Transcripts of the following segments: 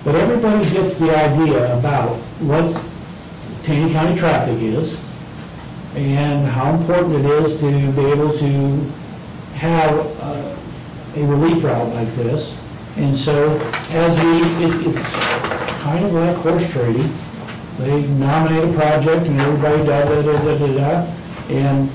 But everybody gets the idea about what Taney County traffic is and how important it is to be able to have a relief route like this. And so as it's kind of like horse trading. They nominate a project and everybody da-da-da-da-da-da. And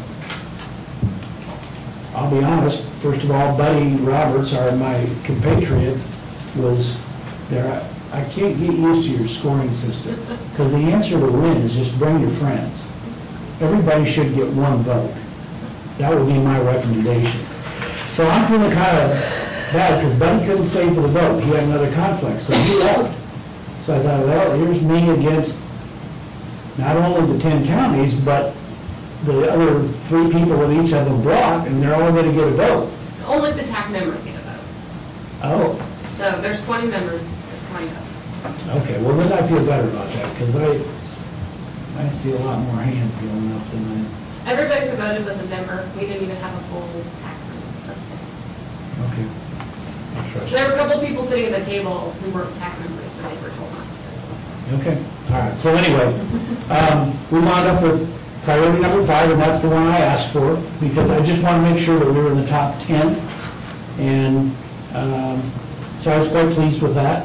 I'll be honest, first of all, Buddy Roberts, my compatriot, was there. I can't get used to your scoring system because the answer to win is just bring your friends. Everybody should get one vote. That would be my recommendation. So I'm feeling kind of bad because Buddy couldn't stay for the vote. He had another conflict, so he left. So I thought, well, here's me against not only the 10 counties, but the other 3 people that each of them brought, and they're all going to get a vote. Only the TAC members get a vote. Oh. So there's 20 members, there's 20 votes. Okay, well then I feel better about that, because I see a lot more hands going up than I... Everybody who voted was a member. We didn't even have a full TAC room listed. Okay. There were a couple of people sitting at the table who weren't TAC members, but they were told not to. Okay, all right. So anyway, we wound up with priority number 5, and that's the one I asked for, because I just want to make sure that we were in the top 10. And so I was quite pleased with that.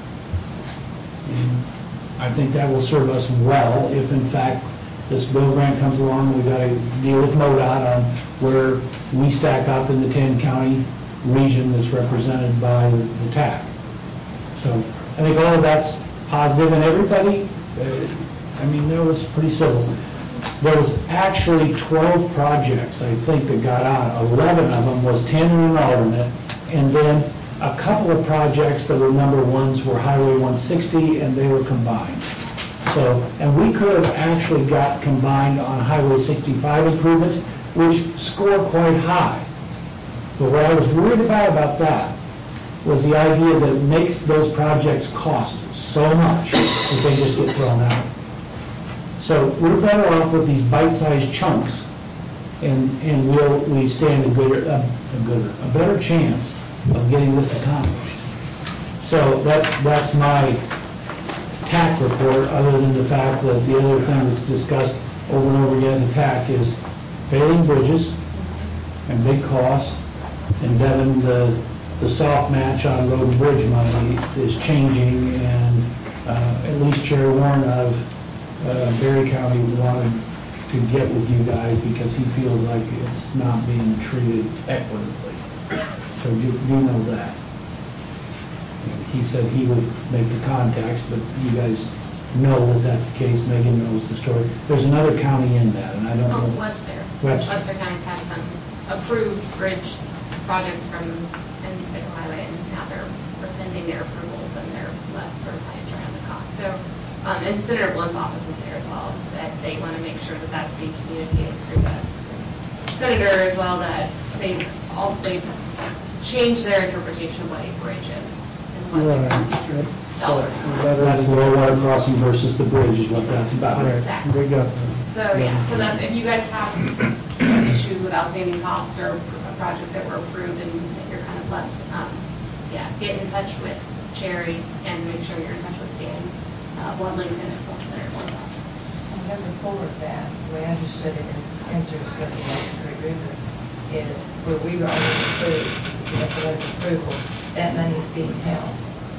And I think that will serve us well if, in fact, this bill grant comes along and we've got to deal with MoDOT on where we stack up in the 10-county region that's represented by the TAC. So I think all of that's positive, and everybody, I mean, that was pretty civil. There was actually 12 projects, I think, that got on. 11 of them was 10 and an alternate, and then a couple of projects that were number ones were Highway 160, and they were combined. So, and we could have actually got combined on Highway 65 improvements, which score quite high. But what I was worried about that was the idea that it makes those projects cost so much that they just get thrown out. So we're better off with these bite-sized chunks, and we stand a better chance of getting this accomplished. So that's my TAC report, other than the fact that the other thing that's discussed over and over again in TAC is failing bridges and big costs, and Devin, the soft match on road and bridge money is changing, and at least Chair Warren of Berry County wanted to get with you guys because he feels like it's not being treated equitably. So you know that. And he said he would make the contacts, but you guys know that that's the case. Megan knows the story. There's another county in that, and I don't know. Webster County's had some approved bridge projects from Federal Highway, and now they're rescinding their approvals and they're left sort of high and dry on the cost. So, and Senator Blunt's office was there as well, and said they want to make sure that that's being communicated through the senator as well, that they've changed their interpretation of what a bridge is and what dollars. That's the low water crossing versus the bridge is what that's about. Right. Exactly. So yeah, so that's, if you guys have issues with outstanding costs or projects that were approved and that you're kind of left, yeah, get in touch with Sherry and make sure you're in touch with Dan Blundlings and Senator Blunt. And number 4 of that, the way I understood it, and its answer is going to be Great River, is where we were already approved, we have to let approval, that money is being held.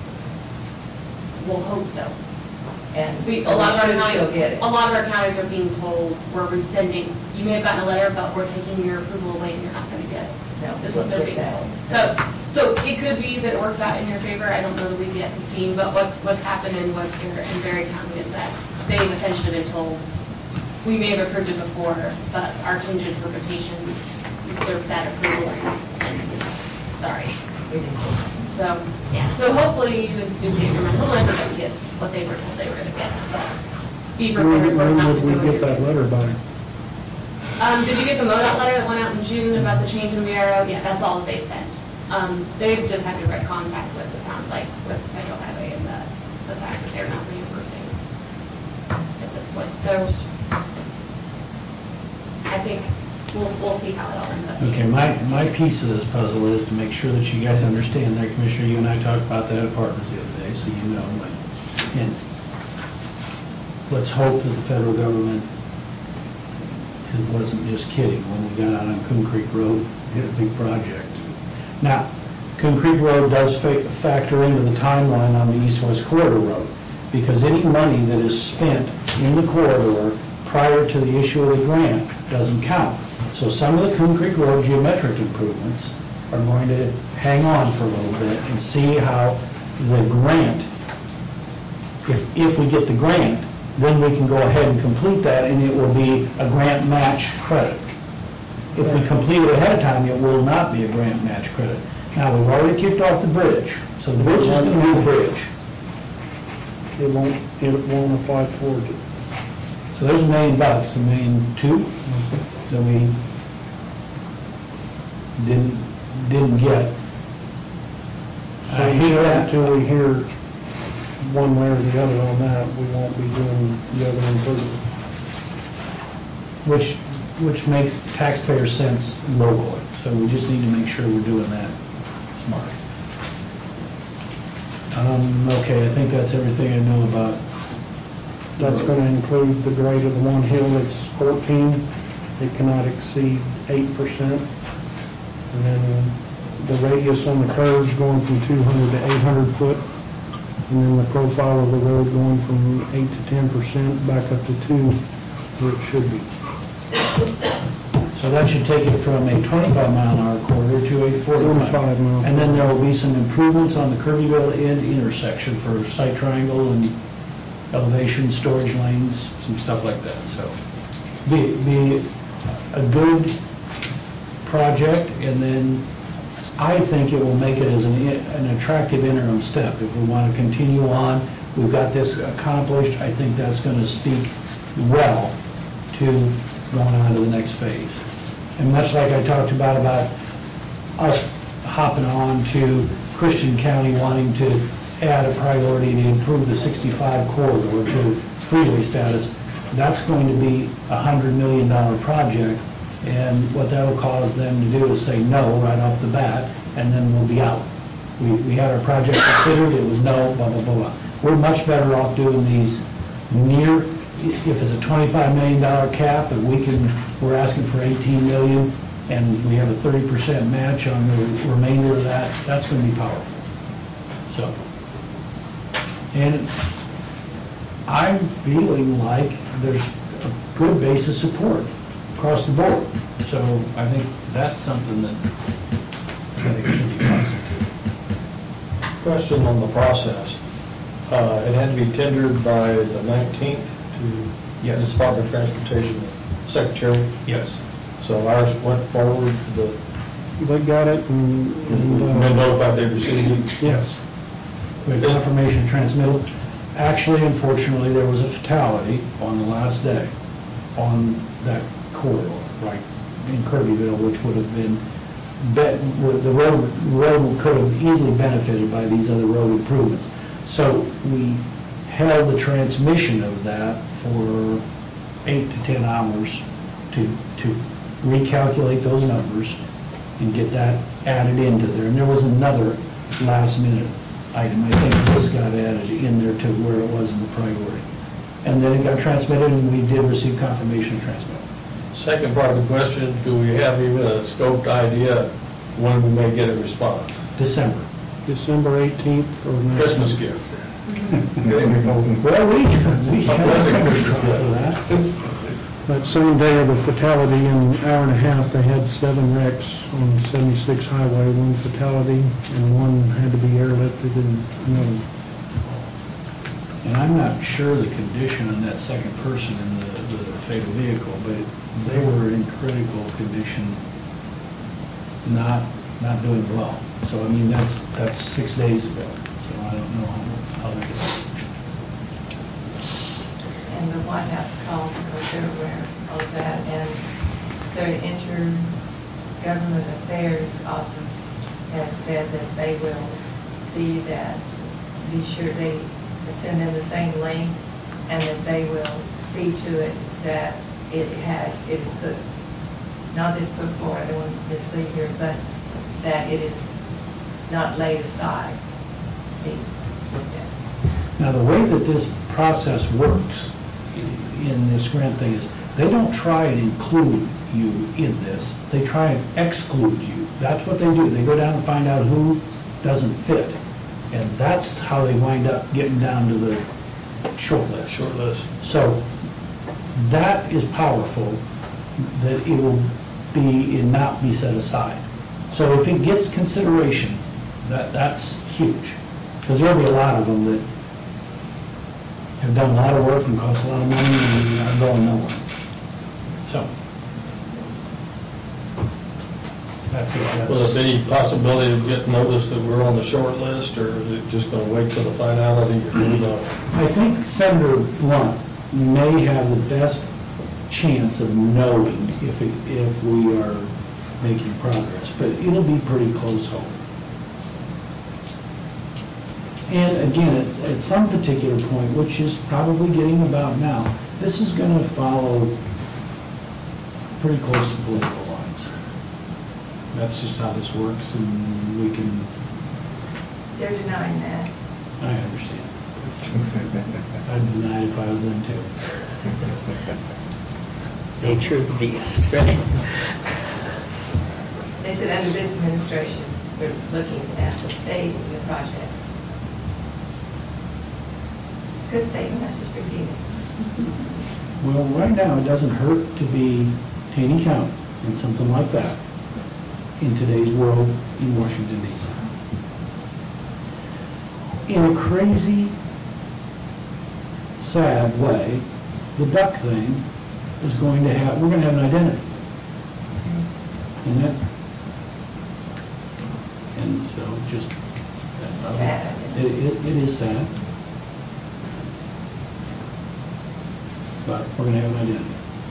We'll hope so. And A so lot of our counties are being told we're rescinding. You may have gotten a letter, but we're taking your approval away and you're not going to get it. No, is what they're being told. So it could be that it works out in your favor. I don't know that we've yet to see, but what's happened in Webster and Berry County is that they've essentially been told we may have approved it before, but our change in interpretation usurps that approval, and sorry. So yeah, so hopefully you do get your money. Hopefully everybody gets what they were told they were going to get, but be prepared for it not to go. When would we get that letter by? Did you get the MoDOT letter that went out in June about the change in VRO? Yeah, that's all that they sent. They've just had direct contact with, it sounds like, with Federal Highway and the fact that they're not reimbursing at this point. So I think we'll see how it all ends up. Okay, my piece of this puzzle is to make sure that you guys understand that, Commissioner, you and I talked about that at Partners the other day, so so you know. And let's hope that the federal government wasn't just kidding when we got out on Coon Creek Road, hit a big project. Now, Coon Creek Road does factor into the timeline on the east-west corridor road, because any money that is spent in the corridor prior to the issue of the grant doesn't count. So some of the Coon Creek Road geometric improvements are going to hang on for a little bit and see how the grant, if we get the grant, then we can go ahead and complete that, and it will be a grant match credit. If we complete it ahead of time, it will not be a grant match credit. Now, we've already kicked off the bridge, so the bridge is going to be the bridge. It won't apply towards it. So there's $1 million, $1.2 million that we didn't get. I hear that. Until we hear one way or the other on that, we won't be doing the other improvement. Which makes taxpayer sense locally. So we just need to make sure we're doing that smart. Okay, I think that's everything I know about. That's going to include the grade of the one hill that's 14. It cannot exceed 8%. And then the radius on the curves going from 200 to 800 foot. And then the profile of the road going from 8 to 10% back up to 2, where it should be. So that should take it from a 25-mile-an-hour corridor to a 45 mile. And then there will be some improvements on the Kirbyville end intersection for site triangle and elevation, storage lanes, some stuff like that. So be a good project, and then I think it will make it as an attractive interim step. If we want to continue on, we've got this accomplished, I think that's going to speak well to going on to the next phase. And much like I talked about us hopping on to Christian County wanting to add a priority to improve the 65 corridor to freeway status, that's going to be a $100 million project. And what that will cause them to do is say no right off the bat, and then we'll be out. We had our project considered, it was no, blah, blah, blah, blah. We're much better off doing these near, if it's a $25 million cap, and we're asking for $18 million, and we have a 30% match on the remainder of that, that's going to be powerful. So, and I'm feeling like there's a good base of support across the board. So I think that's something that I think should be positive. Question on the process. It had to be tendered by the 19th to Yes. the Department of Transportation Secretary. Yes. So ours went forward to the, They got it and been notified they received it. Yes. We had confirmation transmittal. Actually, unfortunately, there was a fatality on the last day on that corridor, right in Kirbyville, which would have been, the road could have easily benefited by these other road improvements. So we held the transmission of that for 8 to 10 hours to recalculate those numbers and get that added into there. And there was another last minute item. I think this got added in there to where it was in the priority. And then it got transmitted, and we did receive confirmation of transmittal. Second part of the question, do we have even a scoped idea when we may get a response? December 18th or 19th. Christmas gift. Well, we have that. That same day of the fatality, in an hour and a half, they had 7 wrecks on 76 highway, 1 fatality, and 1 had to be airlifted, and another. And I'm not sure the condition on that second person in the fatal vehicle, but they were in critical condition, not doing well. So I mean, that's 6 days ago. So I don't know how they did. And the White House called because they're aware of that, and their Intergovernment Affairs Office has said that they will see that, be sure they send them the same link, and that they will see to it that it is put, not this put forward, I don't want to mislead here, but that it is not laid aside, be looked at. Now, the way that this process works in this grant thing is, they don't try and include you in this, they try and exclude you. That's what they do. They go down and find out who doesn't fit. And that's how they wind up getting down to the short list. Short list. So that is powerful, that it will be and not be set aside. So if it gets consideration, that's huge. Because there'll be a lot of them that have done a lot of work and cost a lot of money and are going nowhere. So that's it. Will there be possibility of getting notice that we're on the short list, or is it just going to wait till the finality? I think Senator Blunt may have the best chance of knowing if we are making progress, but it'll be pretty close home. And again, at some particular point, which is probably getting about now, this is going to follow pretty close to political lines. That's just how this works, and we can... They're denying that. I understand. I'd deny it if I was them too. Nature of the beast, right? They said under this administration, we're looking at the states and the project. Good statement, I just repeated. Well, right now, it doesn't hurt to be Taney County and something like that in today's world in Washington, D.C. In a crazy, sad way, the duck thing is going to have, we're going to have an identity. And so just, Sad. it is sad. But we're going to have an identity.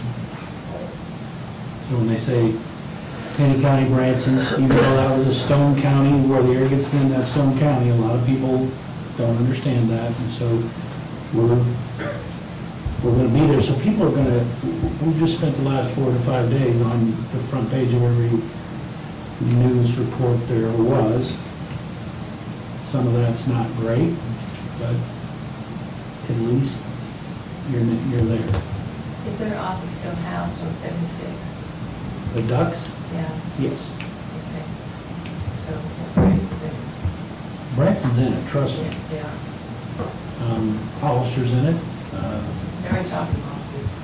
So when they say Taney County, Branson, even though that was a Stone County, where the air gets thin, that's Stone County, a lot of people don't understand that, and so we're going to be there. So people are going to, we've just spent the last 4 to 5 days on the front page of every news report there was. Some of that's not great, but at least you're there. Is their office still housed on 76? The ducks? Yeah. Yes. Okay. So, great. Branson's in it, trust me. Yeah. Hollister's in it. They're in talking lawsuits.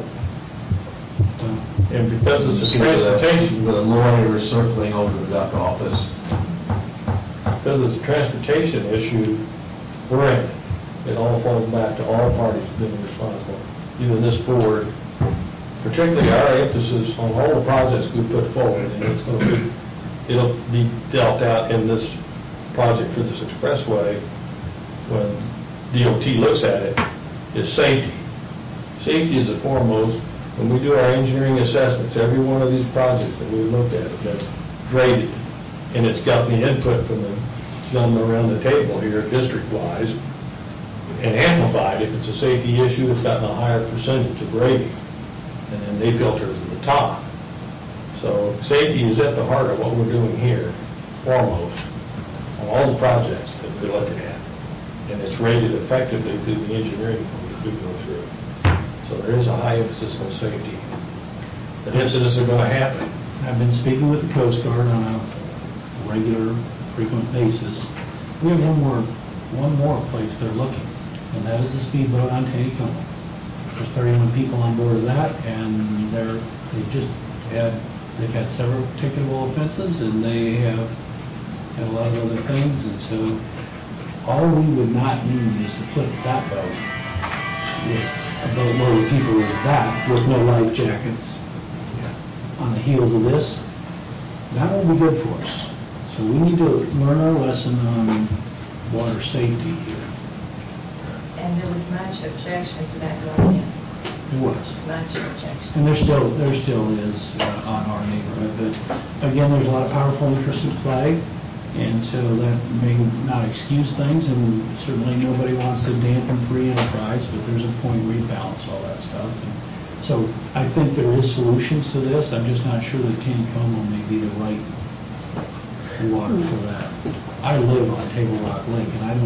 And because it's a transportation, The lawyer circling over the duck office. because it's a transportation issue, we're in it. It all falls back to all parties being responsible, even this board, particularly our emphasis on all the projects we put forward, and it'll be dealt out in this project for this expressway when DOT looks at it, is safety. Safety is the foremost. When we do our engineering assessments, every one of these projects that we looked at have been graded, and it's got the input from the gentleman around the table here, district-wise, and amplified. If it's a safety issue, it's gotten a higher percentage of grading, and then they filter to the top. So safety is at the heart of what we're doing here, foremost, on all the projects that we're looking at. And it's rated effectively through the engineering that we go through. So there is a high emphasis on safety. The incidents are going to happen. I've been speaking with the Coast Guard on a regular, frequent basis. We have one more place they're looking, and that is the speedboat on Taneycomo. There's 31 people on board of that, and they've had several ticketable offenses, and they have had a lot of other things, and so all we would not need is to flip that boat with a boatload of people with that, with no life jackets on the heels of this. That will be good for us. So we need to learn our lesson on water safety here. And there was much objection to that going in. It was. Much objection. And there still is on our neighborhood, but again, there's a lot of powerful interests at play, and so that may not excuse things, and certainly nobody wants to dampen free enterprise, but there's a point where you balance all that stuff. And so I think there is solutions to this. I'm just not sure that Taneycomo may be the right water for that. I live on Table Rock Lake, and I don't